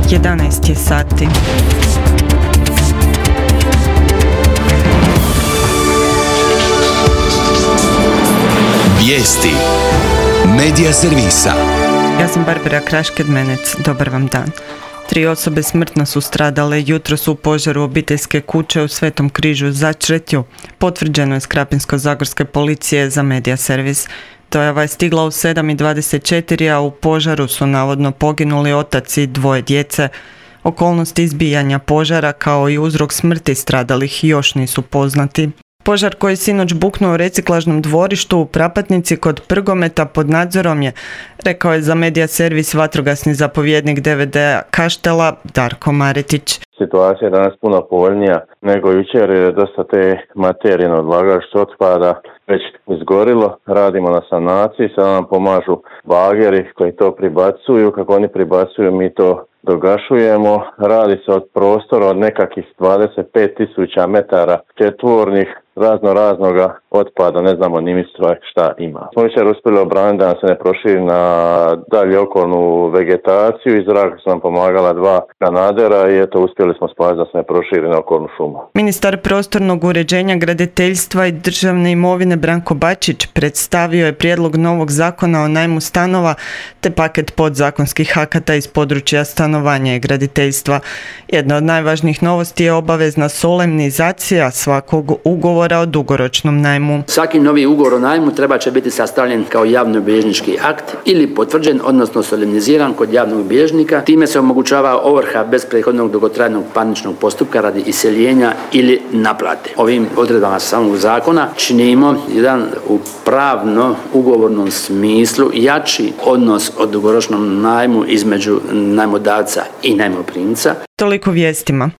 11 je sati. Vijesti Medija servisa. Ja sam Barbara Krašked-Menec. Dobar vam dan. 3 osobe smrtno su stradale jutros u požaru obiteljske kuće u Svetom Križu Začretju. Potvrđeno je s Krapinsko-zagorske policije za Medija servis. Dojava je stigla u 7:24, a u požaru su navodno poginuli otac i 2 djece. Okolnosti izbijanja požara kao i uzrok smrti stradalih još nisu poznati. Požar koji sinoć buknuo u reciklažnom dvorištu u Prapatnici kod Prgometa pod nadzorom je, rekao je za Medija servis vatrogasni zapovjednik DVD-a Kaštela Darko Maretić. Situacija je danas puno povoljnija nego jučer, jer je dosta te materije na odlagalištu otpada već izgorilo. Radimo na sanaciji, sada nam pomažu bageri koji to pribacuju. Kako oni pribacuju, mi to dogašujemo. Radi se od prostora od nekakvih 25.000 metara četvornih raznoga otpada, ne znamo ni mi šta ima. Smo jučer uspjeli obraniti da nam se ne proširi na dalje okolnu vegetaciju. Iz zraka su nam pomagala 2 kanadera i eto uspjeli smo spasiti da se ne proširi na okolnu šumu. Ministar prostornog uređenja, graditeljstva i državne imovine Branko Bačić predstavio je prijedlog novog zakona o najmu stanova te paket podzakonskih akata iz područja stanovanja i graditeljstva. Jedna od najvažnijih novosti je obavezna solemnizacija svakog ugovora o dugoročnom najmu. Svaki novi ugovor o najmu treba će biti sastavljen kao javnobilježnički akt ili potvrđen, odnosno solemniziran kod javnog bilježnika. Time se omogućava ovrha bez prethodnog dugotrajnog parničnog postupka radi iseljenja ili naplate. Ovim odredbama samog zakona činimo jedan u pravno ugovornom smislu jači odnos o dugoročnom najmu između najmodavca i najmoprimca. Toliko vijestima.